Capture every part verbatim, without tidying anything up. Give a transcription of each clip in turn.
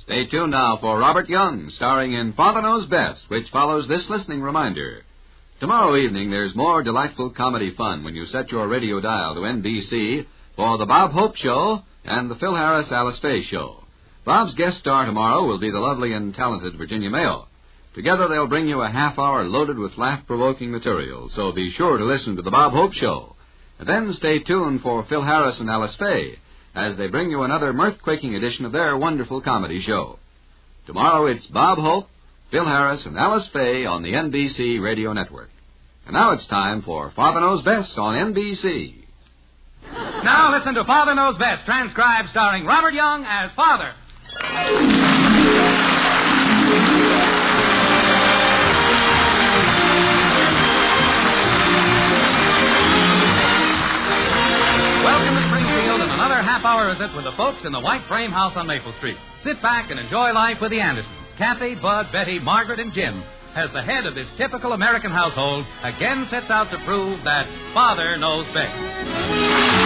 Stay tuned now for Robert Young, starring in Father Knows Best, which follows this listening reminder. Tomorrow evening, there's more delightful comedy fun when you set your radio dial to N B C for the Bob Hope Show and the Phil Harris Alice Faye Show. Bob's guest star tomorrow will be the lovely and talented Virginia Mayo. Together, they'll bring you a half hour loaded with laugh-provoking material, so be sure to listen to the Bob Hope Show. And then stay tuned for Phil Harris and Alice Faye as they bring you another mirth-quaking edition of their wonderful comedy show. Tomorrow it's Bob Hope, Phil Harris, and Alice Faye on the N B C Radio Network. And now it's time for Father Knows Best on N B C. Now listen to Father Knows Best, transcribed starring Robert Young as Father. Welcome to Springfield and another half-hour visit with the folks in the White Frame House on Maple Street. Sit back and enjoy life with the Andersons. Kathy, Bud, Betty, Margaret, and Jim, as the head of this typical American household, again sets out to prove that Father knows best.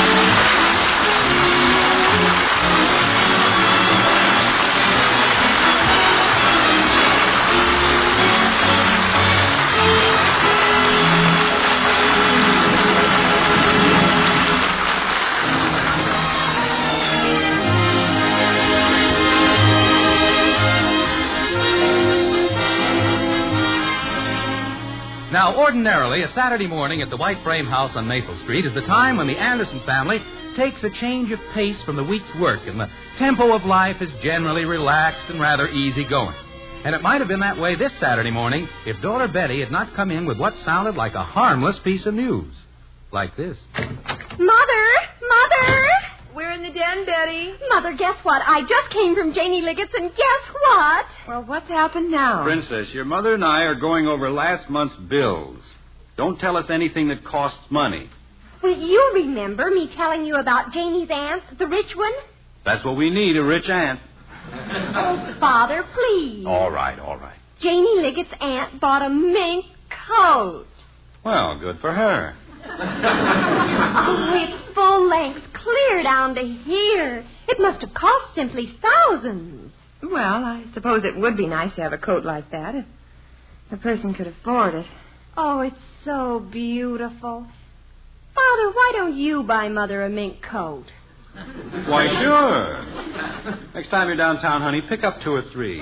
Now, ordinarily, a Saturday morning at the White Frame House on Maple Street is the time when the Anderson family takes a change of pace from the week's work, and the tempo of life is generally relaxed and rather easygoing. And it might have been that way this Saturday morning if daughter Betty had not come in with what sounded like a harmless piece of news. Like this. Mother! Mother! We're in the den, Betty. Mother, guess what? I just came from Janie Liggett's, and guess what? Well, what's happened now? Princess, your mother and I are going over last month's bills. Don't tell us anything that costs money. Well, you remember me telling you about Janie's aunt, the rich one? That's what we need, a rich aunt. Oh, Father, please. All right, all right. Janie Liggett's aunt bought a mink coat. Well, good for her. Oh, it's full length, clear down to here. It must have cost simply thousands. Well, I suppose it would be nice to have a coat like that if a person could afford it. Oh, it's so beautiful. Father, why don't you buy Mother a mink coat? Why, sure. Next time you're downtown, honey, pick up two or three.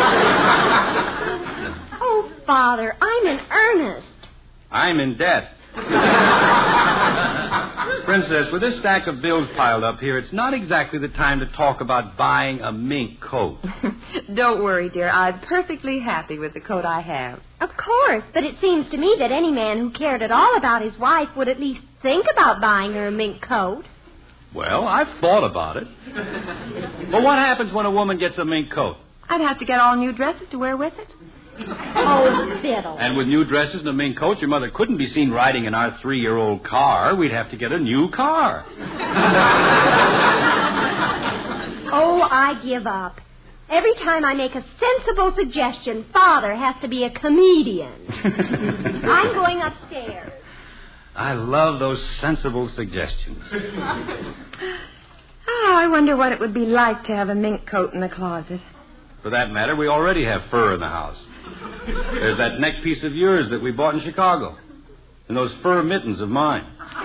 Oh, Father, I'm in earnest. I'm in debt. Princess, with this stack of bills piled up here, it's not exactly the time to talk about buying a mink coat. Don't worry, dear. I'm perfectly happy with the coat I have. Of course, but it seems to me that any man who cared at all about his wife would at least think about buying her a mink coat. Well, I've thought about it. But what happens when a woman gets a mink coat? I'd have to get all new dresses to wear with it. Oh, fiddle. And with new dresses and a mink coat, your mother couldn't be seen riding in our three-year-old car. We'd have to get a new car. Oh, I give up. Every time I make a sensible suggestion, Father has to be a comedian. I'm going upstairs. I love those sensible suggestions. Oh, I wonder what it would be like to have a mink coat in the closet. For that matter, we already have fur in the house. There's that neck piece of yours that we bought in Chicago. And those fur mittens of mine.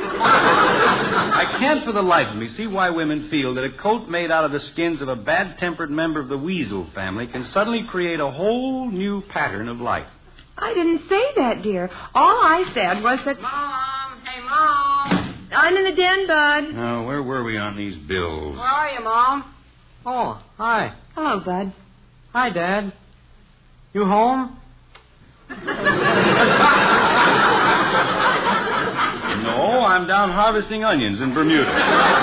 I can't for the life of me see why women feel that a coat made out of the skins of a bad-tempered member of the weasel family can suddenly create a whole new pattern of life. I didn't say that, dear. All I said was that... Mom! Hey, Mom! I'm in the den, Bud. Now, where were we on these bills? Where are you, Mom? Oh, hi. Hello, Bud. Hi, Dad. You home? No, I'm down harvesting onions in Bermuda.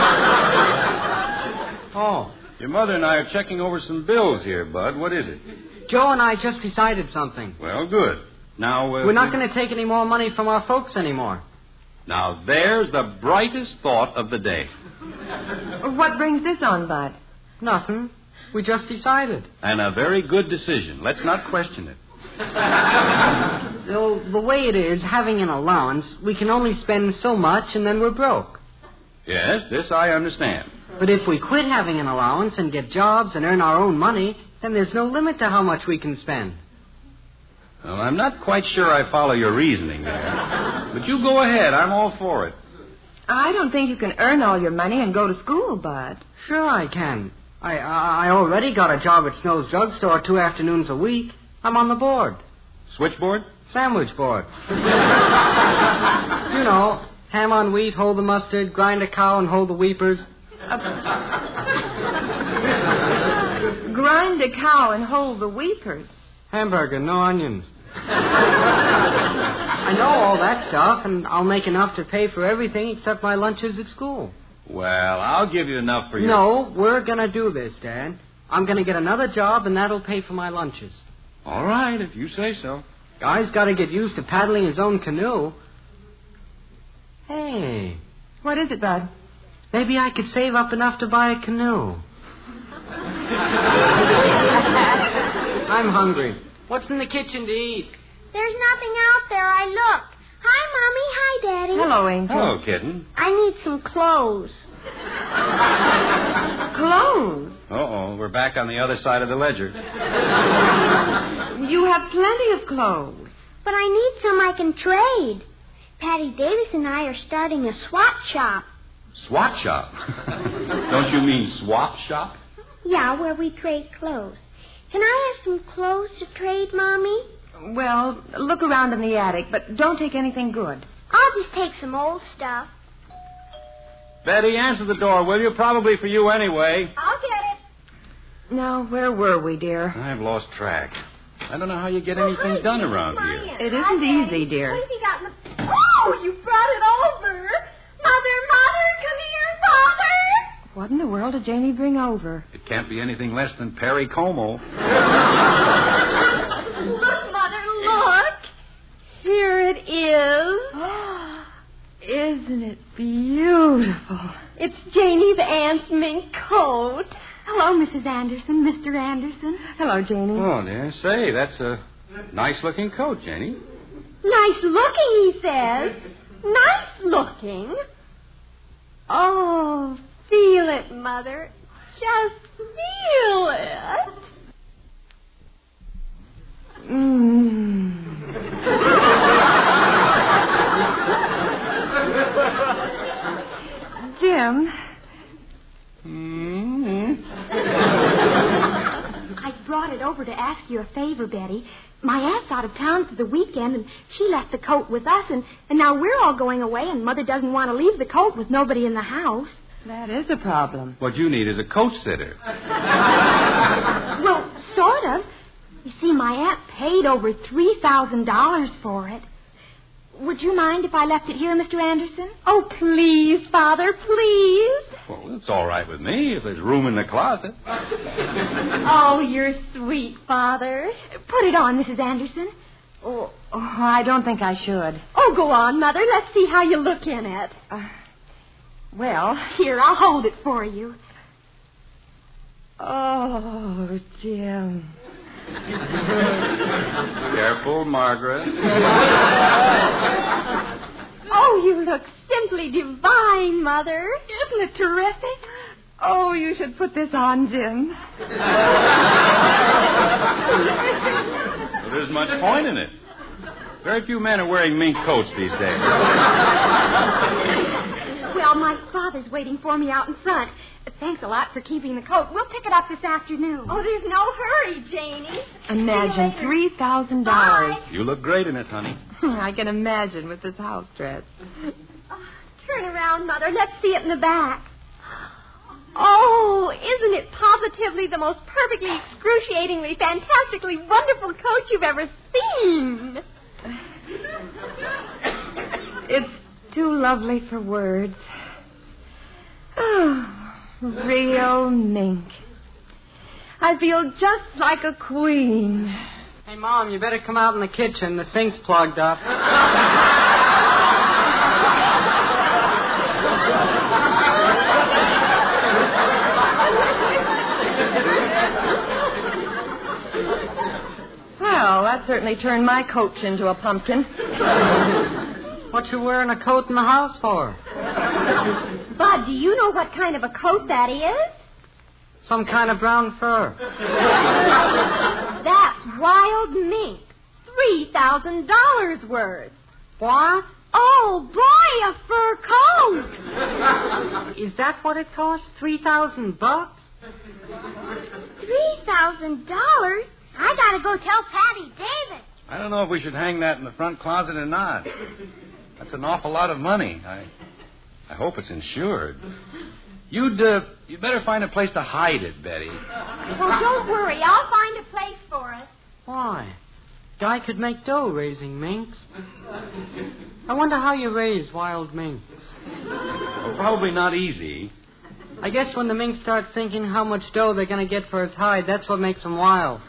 Oh. Your mother and I are checking over some bills here, Bud. What is it? Joe and I just decided something. Well, good. Now, uh, We're not going to take any more money from our folks anymore. Now, there's the brightest thought of the day. What brings this on, Bud? Nothing. We just decided. And a very good decision. Let's not question it. Well, the way it is, having an allowance, we can only spend so much and then we're broke. Yes, this I understand. But if we quit having an allowance and get jobs and earn our own money, then there's no limit to how much we can spend. Well, I'm not quite sure I follow your reasoning there. But you go ahead. I'm all for it. I don't think you can earn all your money and go to school, Bud. Sure I can. I, I I already got a job at Snow's drugstore two afternoons a week. I'm on the board. Switchboard? Sandwich board. You know, ham on wheat, hold the mustard, grind a cow and hold the weepers. Grind a cow and hold the weepers. Hamburger, no onions. I know all that stuff, and I'll make enough to pay for everything except my lunches at school. Well, I'll give you enough for your... No, we're going to do this, Dad. I'm going to get another job, and that'll pay for my lunches. All right, if you say so. Guy's got to get used to paddling his own canoe. Hey, What is it, Bud? maybe I could save up enough to buy a canoe. I'm hungry. What's in the kitchen to eat? There's nothing out there. I looked. Hi, Mommy. Hi, Daddy. Hello, Angel. Hello, kitten. I need some clothes. Clothes? Uh-oh, we're back on the other side of the ledger. You have plenty of clothes. But I need some I can trade. Patty Davis and I are starting a swap shop. Swap shop? Don't you mean swap shop? Yeah, where we trade clothes. Can I have some clothes to trade, Mommy? Well, look around in the attic, but don't take anything good. I'll just take some old stuff. Betty, answer the door, will you? Probably for you anyway. I'll get it. Now, where were we, dear? I've lost track. I don't know how you get Oh, anything hi, done Daddy. around Come here. in. It isn't Hi, Daddy. easy, dear. What have you got in the... Oh, you brought it over. Mother, Mother, come here, Father. What in the world did Janie bring over? It can't be anything less than Perry Como. Look, Mother, look. Here it is. Isn't it beautiful? It's Janie's aunt's mink coat. Hello, Missus Anderson, Mister Anderson. Hello, Janie. Oh, dear. Say, that's a nice-looking coat, Janie. Nice looking, he says. Nice looking. Oh, feel it, Mother. Just feel it. Mmm. Jim. Mm-hmm. I brought it over to ask you a favor, Betty. My aunt's out of town for the weekend, and she left the coat with us, and, and now we're all going away, and Mother doesn't want to leave the coat with nobody in the house. That is a problem. What you need is a coat sitter. Well, sort of. You see, my aunt paid over three thousand dollars for it. Would you mind if I left it here, Mister Anderson? Oh, please, Father, please. Well, it's all right with me if there's room in the closet. Oh, you're sweet, Father. Put it on, Missus Anderson. Oh, oh, I don't think I should. Oh, go on, Mother. Let's see how you look in it. Uh, well, Here, I'll hold it for you. oh, Jim. Careful, Margaret. Oh, you look simply divine, Mother. Isn't it terrific? Oh, you should put this on, Jim. Well, there's much point in it. Very few men are wearing mink coats these days. Well, my father's waiting for me out in front. Thanks a lot for keeping the coat. We'll pick it up this afternoon. Oh, there's no hurry, Janie. Imagine three thousand dollars. You look great in it, honey. I can imagine with this house dress. Oh, turn around, Mother. Let's see it in the back. Oh, isn't it positively the most perfectly, excruciatingly, fantastically wonderful coat you've ever seen? It's too lovely for words. Oh, real mink. I feel just like a queen. Hey, Mom, you better come out in the kitchen. The sink's plugged up. Well, that certainly turned my coach into a pumpkin. What you wearing a coat in the house for? Bud, do you know what kind of a coat that is? Some kind of brown fur. That's wild mink. Three thousand dollars worth. What? Oh, boy, a fur coat. Is that what it costs? Three thousand bucks? Three thousand dollars? I gotta go tell Patty Davis. I don't know if we should hang that in the front closet or not. That's an awful lot of money. I I hope it's insured. You'd uh, you'd better find a place to hide it, Betty. Oh, don't worry. I'll find a place for us. Why? Guy could make dough raising minks. I wonder how you raise wild minks. Well, probably not easy. I guess when the mink starts thinking how much dough they're going to get for his hide, that's what makes them wild.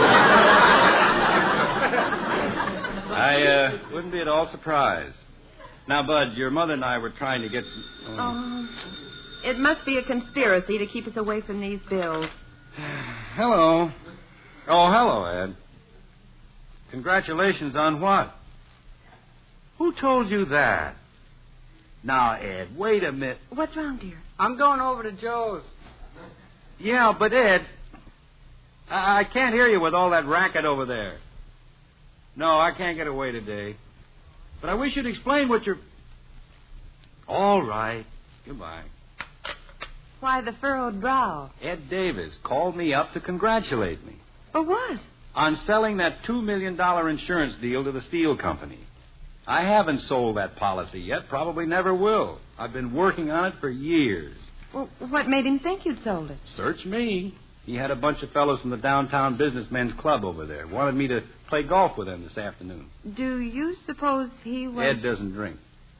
I uh, wouldn't be at all surprised. Now, Bud, your mother and I were trying to get some... Oh. Um, it must be a conspiracy to keep us away from these bills. Hello. Oh, hello, Ed. Congratulations on what? Who told you that? Now, Ed, wait a minute. What's wrong, dear? I'm going over to Joe's. Yeah, but Ed, I, I can't hear you with all that racket over there. No, I can't get away today. But I wish you'd explain what you're... All right. Goodbye. Why the furrowed brow? Ed Davis called me up to congratulate me. For what? On selling that two million dollars insurance deal to the steel company. I haven't sold that policy yet, probably never will. I've been working on it for years. Well, what made him think you'd sold it? Search me. He had a bunch of fellows from the downtown businessmen's club over there. Wanted me to play golf with them this afternoon. Do you suppose he was... Ed doesn't drink.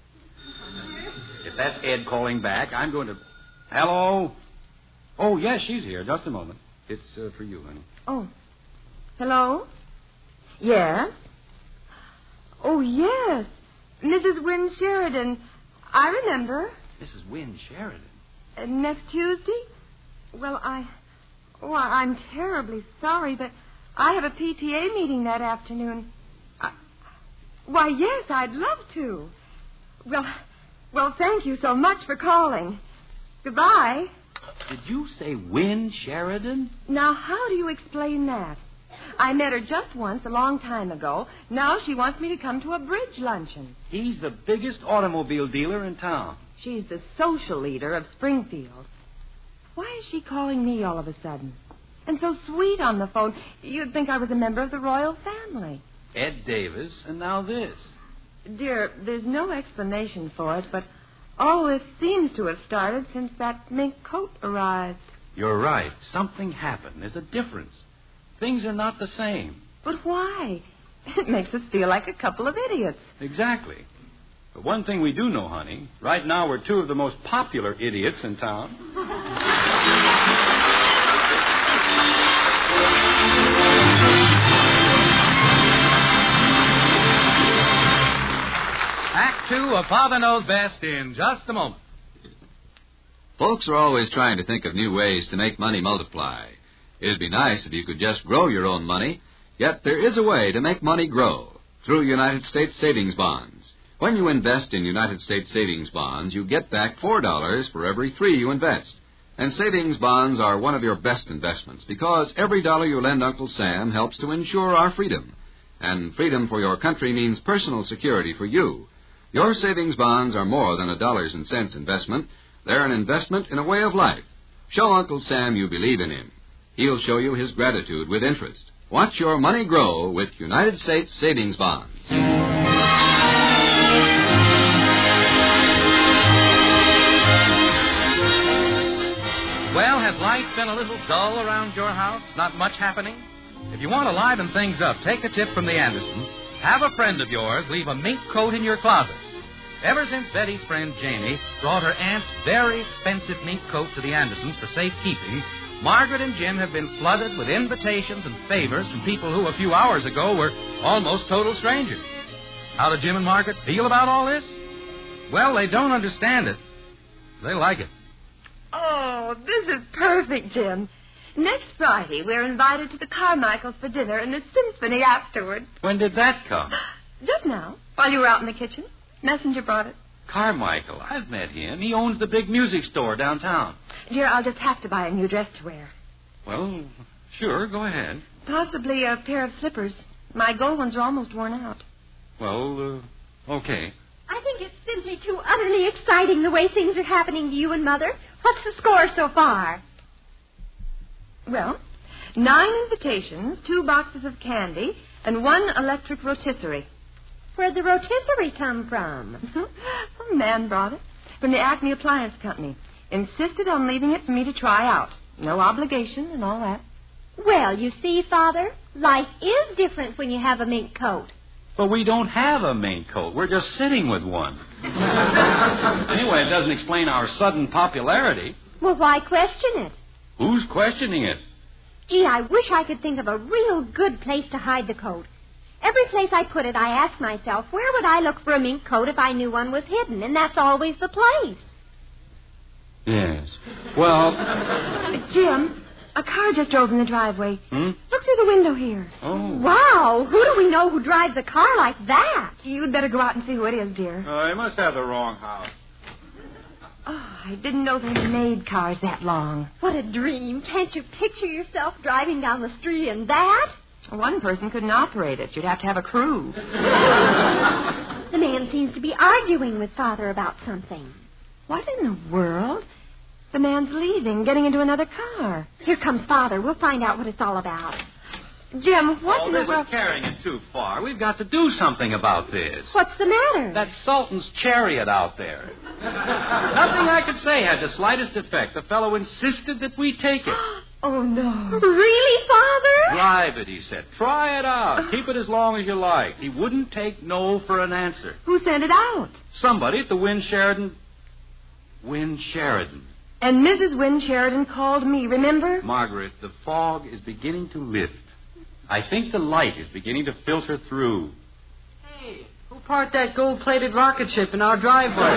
If that's Ed calling back, I'm going to... Hello? Oh, yes, she's here. Just a moment. It's uh, for you, honey. Oh. Hello? Yes? Oh, yes. Missus Wynne Sheridan. I remember. Missus Wynne Sheridan? Uh, next Tuesday? Well, I... Oh, I'm terribly sorry, but I have a P T A meeting that afternoon. I... Why, yes, I'd love to. Well, well, thank you so much for calling. Goodbye. Did you say Wynne Sheridan? Now, how do you explain that? I met her just once a long time ago. Now she wants me to come to a bridge luncheon. He's the biggest automobile dealer in town. She's the social leader of Springfield. Why is she calling me all of a sudden? And so sweet on the phone. You'd think I was a member of the royal family. Ed Davis, and now this. Dear, there's no explanation for it, but all this seems to have started since that mink coat arrived. You're right. Something happened. There's a difference. Things are not the same. But why? It makes us feel like a couple of idiots. Exactly. But one thing we do know, honey, right now we're two of the most popular idiots in town. Act two of Father Knows Best in just a moment. Folks are always trying to think of new ways to make money multiply. It'd be nice if you could just grow your own money, yet there is a way to make money grow, through United States savings bonds. When you invest in United States savings bonds, you get back four dollars for every three you invest. And savings bonds are one of your best investments, because every dollar you lend Uncle Sam helps to ensure our freedom. And freedom for your country means personal security for you. Your savings bonds are more than a dollars and cents investment. They're an investment in a way of life. Show Uncle Sam you believe in him. He'll show you his gratitude with interest. Watch your money grow with United States savings bonds. Well, has life been a little dull around your house? Not much happening? If you want to liven things up, take a tip from the Andersons. Have a friend of yours leave a mink coat in your closet. Ever since Betty's friend Janie brought her aunt's very expensive mink coat to the Andersons for safekeeping, Margaret and Jim have been flooded with invitations and favors from people who a few hours ago were almost total strangers. How do Jim and Margaret feel about all this? Well, they don't understand it. They like it. Oh, this is perfect, Jim. Next Friday, we're invited to the Carmichaels for dinner and the symphony afterward. When did that come? Just now, while you were out in the kitchen. Messenger brought it. Carmichael. I've met him. He owns the big music store downtown. Dear, I'll just have to buy a new dress to wear. Well, sure, go ahead. Possibly a pair of slippers. My gold ones are almost worn out. Well, uh, okay. I think it's simply too utterly exciting the way things are happening to you and Mother. What's the score so far? Well, nine invitations, two boxes of candy, and one electric rotisserie. Where'd the rotisserie come from? A man brought it from the Acme Appliance Company. Insisted on leaving it for me to try out. No obligation and all that. Well, you see, Father, life is different when you have a mink coat. But we don't have a mink coat. We're just sitting with one. Anyway, it doesn't explain our sudden popularity. Well, why question it? Who's questioning it? Gee, I wish I could think of a real good place to hide the coat. Every place I put it, I ask myself, where would I look for a mink coat if I knew one was hidden? And that's always the place. Yes. Well... Jim, a car just drove in the driveway. Hmm? Look through the window here. Oh. Wow, who do we know who drives a car like that? You'd better go out and see who it is, dear. Uh, you must have the wrong house. Oh, I didn't know they made cars that long. What a dream. Can't you picture yourself driving down the street in that? One person couldn't operate it. You'd have to have a crew. The man seems to be arguing with Father about something. What in the world? The man's leaving, getting into another car. Here comes Father. We'll find out what it's all about. Jim, what oh, in the this world... is carrying it too far. We've got to do something about this. What's the matter? That Sultan's chariot out there. Nothing I could say had the slightest effect. The fellow insisted that we take it. Oh, no. Really, Father? Drive it, he said. Try it out. Keep it as long as you like. He wouldn't take no for an answer. Who sent it out? Somebody at the Wynn Sheridan... Wynn Sheridan. And Missus Wynn Sheridan called me, remember? Margaret, the fog is beginning to lift. I think the light is beginning to filter through. Hey, who parked that gold-plated rocket ship in our driveway?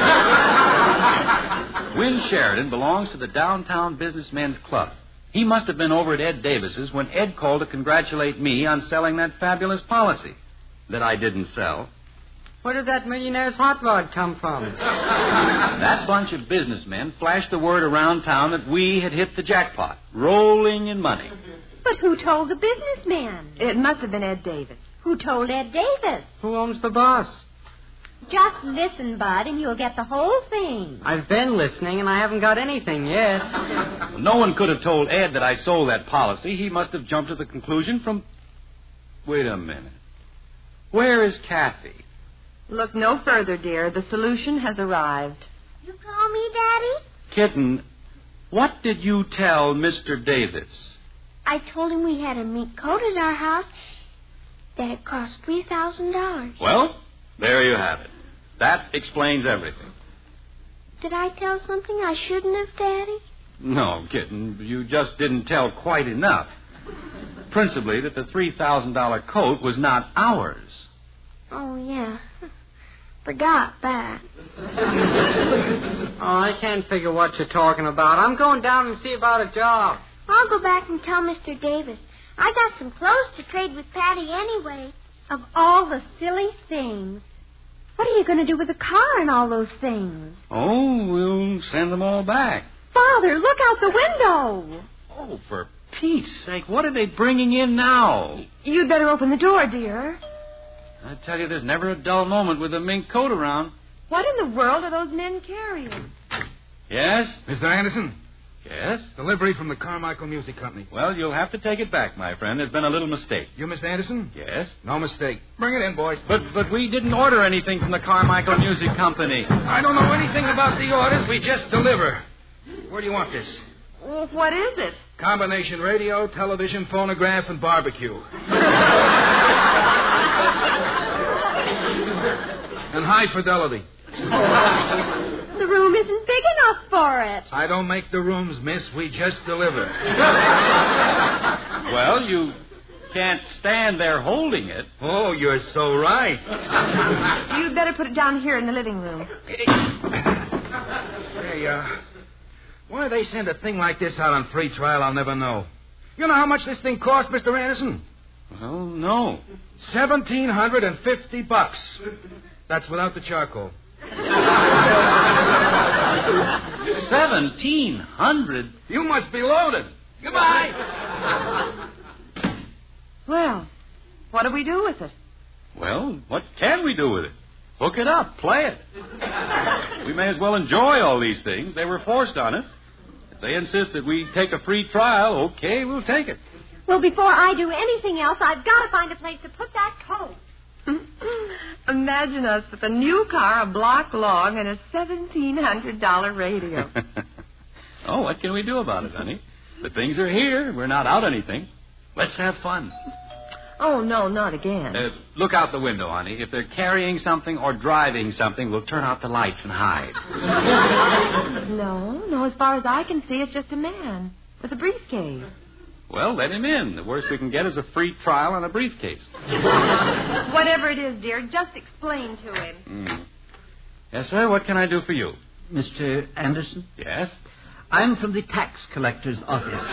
Wynn Sheridan belongs to the Downtown Businessmen's Club. He must have been over at Ed Davis's when Ed called to congratulate me on selling that fabulous policy that I didn't sell. Where did that millionaire's hot rod come from? That bunch of businessmen flashed the word around town that we had hit the jackpot, rolling in money. But who told the businessman? It must have been Ed Davis. Who told Ed Davis? Who owns the boss? Just listen, Bud, and you'll get the whole thing. I've been listening, and I haven't got anything yet. No one could have told Ed that I sold that policy. He must have jumped to the conclusion from... Wait a minute. Where is Kathy? Look no further, dear. The solution has arrived. You call me Daddy? Kitten, what did you tell Mister Davis? I told him we had a mink coat at our house that it cost three thousand dollars. Well, there you have it. That explains everything. Did I tell something I shouldn't have, Daddy? No, kitten, you just didn't tell quite enough. Principally that the three thousand dollars coat was not ours. Oh, yeah. Forgot that. Oh, I can't figure what you're talking about. I'm going down and see about a job. I'll go back and tell Mister Davis. I got some clothes to trade with Patty anyway. Of all the silly things. What are you going to do with the car and all those things? Oh, we'll send them all back. Father, look out the window. Oh, for Pete's sake, what are they bringing in now? You'd better open the door, dear. I tell you, there's never a dull moment with a mink coat around. What in the world are those men carrying? Yes? Mister Anderson? Yes? Delivery from the Carmichael Music Company. Well, you'll have to take it back, my friend. There's been a little mistake. You, Mister Anderson? Yes? No mistake. Bring it in, boys. But but we didn't order anything from the Carmichael Music Company. I don't know anything about the orders. We just deliver. Where do you want this? Well, what is it? Combination radio, television, phonograph, and barbecue. And high fidelity. The room isn't big enough for it. I don't make the rooms, miss. We just deliver. Well, you can't stand there holding it. Oh, you're so right. You'd better put it down here in the living room. Hey, uh, why they send a thing like this out on free trial, I'll never know. You know how much this thing cost, Mister Anderson? Well, no. Seventeen hundred and fifty bucks. That's without the charcoal. Seventeen hundred? You must be loaded. Goodbye. Well, what do we do with it? Well, what can we do with it? Hook it up. Play it. We may as well enjoy all these things. They were forced on us. If they insist that we take a free trial, okay, we'll take it. Well, before I do anything else, I've got to find a place to put that coat. Imagine us with a new car, a block long, and a seventeen hundred dollars radio. Oh, what can we do about it, honey? The things are here. We're not out anything. Let's have fun. Oh, no, not again. Uh, look out the window, honey. If they're carrying something or driving something, we'll turn out the lights and hide. No, no, as far as I can see, it's just a man with a briefcase. Well, let him in. The worst we can get is a free trial and a briefcase. Whatever it is, dear, just explain to him. Mm. Yes, sir, what can I do for you? Mister Anderson? Yes? I'm from the tax collector's office.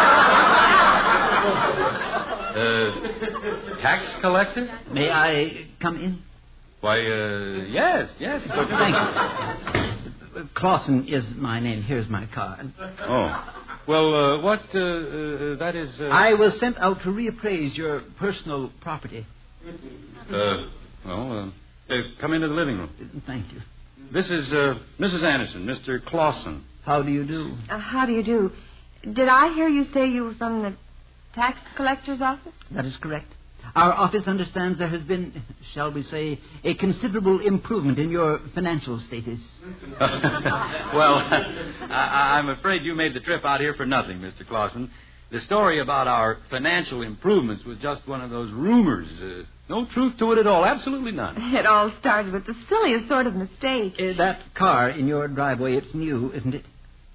Uh, tax collector? May I come in? Why, uh, yes, yes. But... Thank you. Clausen is my name. Here's my card. Oh. Well, uh, what, uh, uh, that is... Uh... I was sent out to reappraise your personal property. Uh, well, uh, uh, come into the living room. Thank you. This is, uh, Missus Anderson, Mister Clausen. How do you do? Uh, how do you do? Did I hear you say you were from the tax collector's office? That is correct. Our office understands there has been, shall we say, a considerable improvement in your financial status. Well, I, I'm afraid you made the trip out here for nothing, Mister Clausen. The story about our financial improvements was just one of those rumors. Uh, no truth to it at all. Absolutely none. It all started with the silliest sort of mistake. Uh, that car in your driveway, it's new, isn't it?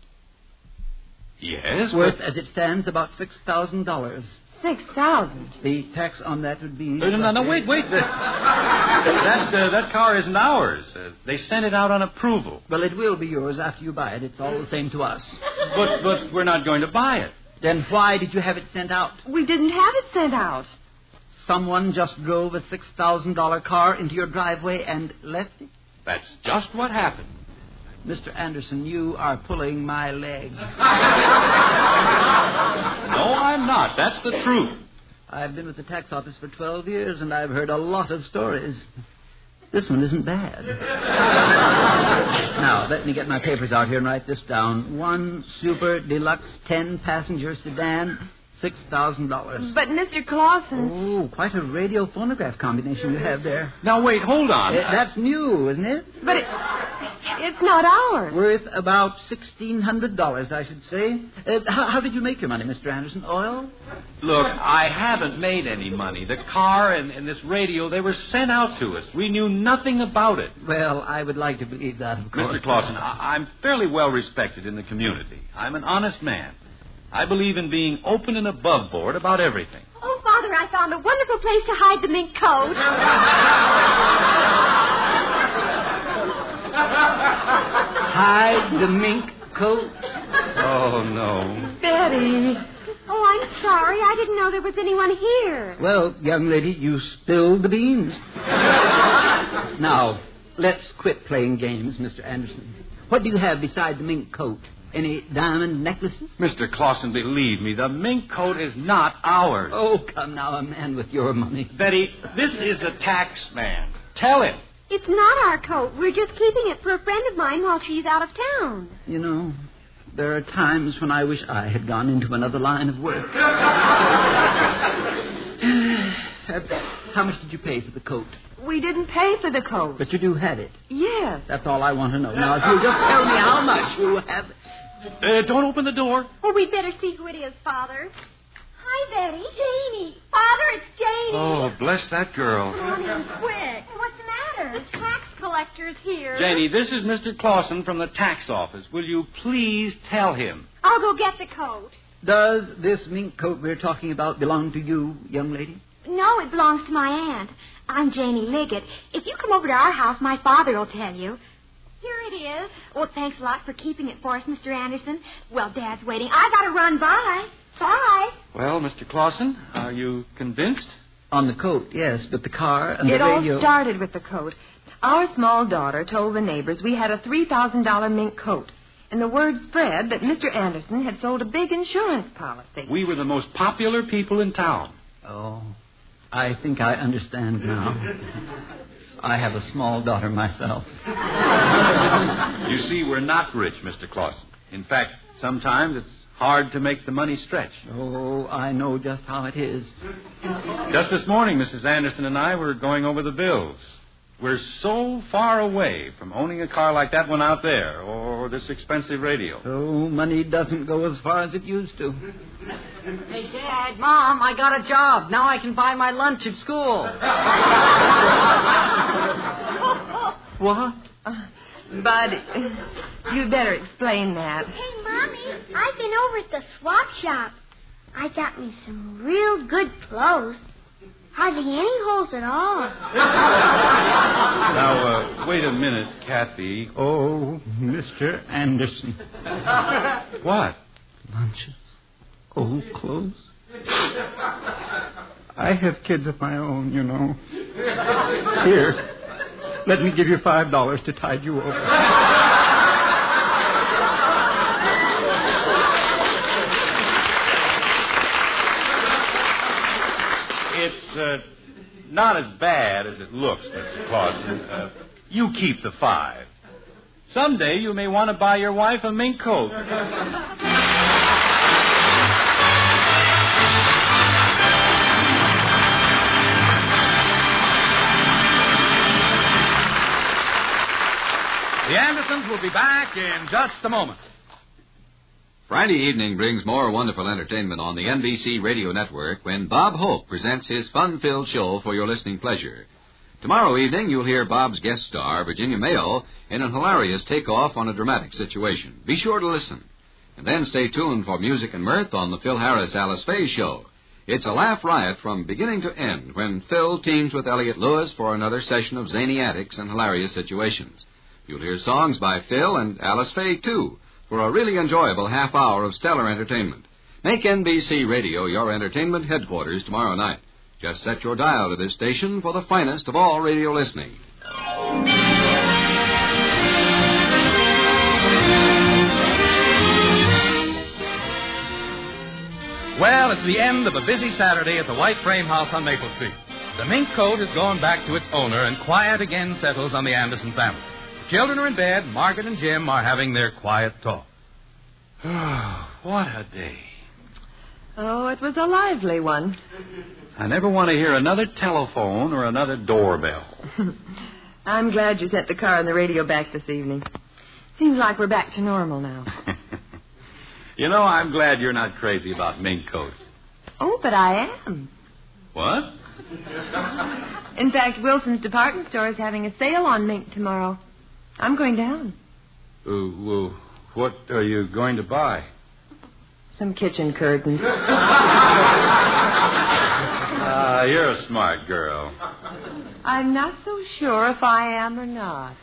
Yes. Worth, but... as it stands, about six thousand dollars. Six thousand. The tax on that would be. Uh, no, no, no, wait, wait. The, that uh, that car isn't ours. Uh, they sent it out on approval. Well, it will be yours after you buy it. It's all the same to us. But but we're not going to buy it. Then why did you have it sent out? We didn't have it sent out. Someone just drove a six thousand dollar car into your driveway and left it? That's just what happened. Mister Anderson, you are pulling my leg. No, I'm not. That's the truth. I've been with the tax office for twelve years, and I've heard a lot of stories. This one isn't bad. Now, let me get my papers out here and write this down. One super deluxe ten-passenger sedan, six thousand dollars. But, Mister Clausen... Oh, quite a radio-phonograph combination you have there. Now, wait, hold on. Uh, that's new, isn't it? But it, it's not ours. Worth about sixteen hundred dollars, I should say. Uh, how, how did you make your money, Mister Anderson? Oil? Look, I haven't made any money. The car and, and this radio, they were sent out to us. We knew nothing about it. Well, I would like to believe that, of course. Mister Clausen, I, I'm fairly well respected in the community. I'm an honest man. I believe in being open and above board about everything. Oh, Father, I found a wonderful place to hide the mink coat. Hide the mink coat? Oh, no. Betty. Oh, I'm sorry. I didn't know there was anyone here. Well, young lady, you spilled the beans. Now, let's quit playing games, Mister Anderson. What do you have beside the mink coat? Any diamond necklaces? Mister Clausen, believe me, the mink coat is not ours. Oh, come now, a man with your money. Betty, this is the tax man. Tell him. It's not our coat. We're just keeping it for a friend of mine while she's out of town. You know, there are times when I wish I had gone into another line of work. How much did you pay for the coat? We didn't pay for the coat. But you do have it. Yes. That's all I want to know. Now, if you'll just tell me how much you have... Uh, don't open the door. Well, we'd better see who it is, Father. Hi, Betty. Janie. Father, it's Janie. Oh, bless that girl. Come on in quick. What's the matter? The tax collector's here. Janie, this is Mister Clausen from the tax office. Will you please tell him? I'll go get the coat. Does this mink coat we're talking about belong to you, young lady? No, it belongs to my aunt. I'm Janie Liggett. If you come over to our house, my father will tell you. Here it is. Well, thanks a lot for keeping it for us, Mister Anderson. Well, Dad's waiting. I gotta run by. Bye. Well, Mister Clausen, are you convinced? On the coat, yes, but the car and It the radio... all started with the coat. Our small daughter told the neighbors we had a three thousand dollars mink coat. And the word spread that Mister Anderson had sold a big insurance policy. We were the most popular people in town. Oh, I think I understand now. I have a small daughter myself. You see, we're not rich, Mister Clausen. In fact, sometimes it's hard to make the money stretch. Oh, I know just how it is. Just this morning, Missus Anderson and I were going over the bills. We're so far away from owning a car like that one out there, or this expensive radio. Oh, money doesn't go as far as it used to. Hey, Dad, Mom, I got a job. Now I can buy my lunch at school. What? Uh, Bud, you'd better explain that. Hey, Mommy, I've been over at the swap shop. I got me some real good clothes. Hardly any holes at all. Now, uh, wait a minute, Kathy. Oh, Mister Anderson. What? Lunches. Old clothes. I have kids of my own, you know. Here, let me give you five dollars to tide you over. It's uh, not as bad as it looks, Mister Clausen. Uh, you keep the five. Someday you may want to buy your wife a mink coat. The Andersons will be back in just a moment. Friday evening brings more wonderful entertainment on the N B C Radio Network when Bob Hope presents his fun-filled show for your listening pleasure. Tomorrow evening, you'll hear Bob's guest star, Virginia Mayo, in an hilarious takeoff on a dramatic situation. Be sure to listen. And then stay tuned for music and mirth on the Phil Harris Alice Faye Show. It's a laugh riot from beginning to end when Phil teams with Elliot Lewis for another session of zany antics and hilarious situations. You'll hear songs by Phil and Alice Faye, too, for a really enjoyable half hour of stellar entertainment. Make N B C Radio your entertainment headquarters tomorrow night. Just set your dial to this station for the finest of all radio listening. Well, it's the end of a busy Saturday at the White Frame House on Maple Street. The mink coat has gone back to its owner, and quiet again settles on the Anderson family. Children are in bed. Margaret and Jim are having their quiet talk. What a day. Oh, it was a lively one. I never want to hear another telephone or another doorbell. I'm glad you sent the car and the radio back this evening. Seems like we're back to normal now. You know, I'm glad you're not crazy about mink coats. Oh, but I am. What? In fact, Wilson's department store is having a sale on mink tomorrow. I'm going down. Uh, well, what are you going to buy? Some kitchen curtains. Ah, uh, you're a smart girl. I'm not so sure if I am or not.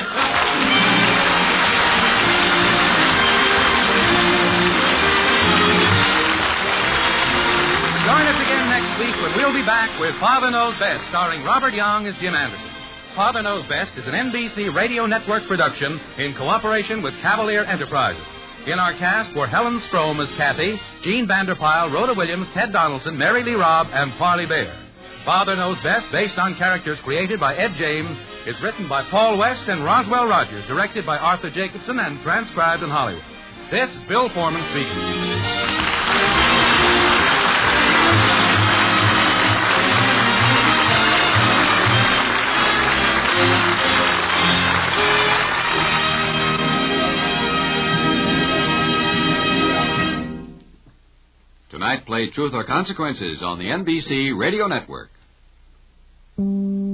Join us again next week when we'll be back with Father Knows Best, starring Robert Young as Jim Anderson. Father Knows Best is an N B C Radio Network production in cooperation with Cavalier Enterprises. In our cast were Helen Strome as Kathy, Gene Vanderpyle, Rhoda Williams, Ted Donaldson, Mary Lee Robb, and Parley Bear. Father Knows Best, based on characters created by Ed James, is written by Paul West and Roswell Rogers, directed by Arthur Jacobson, and transcribed in Hollywood. This is Bill Foreman speaking. Tonight, play Truth or Consequences on the N B C Radio Network.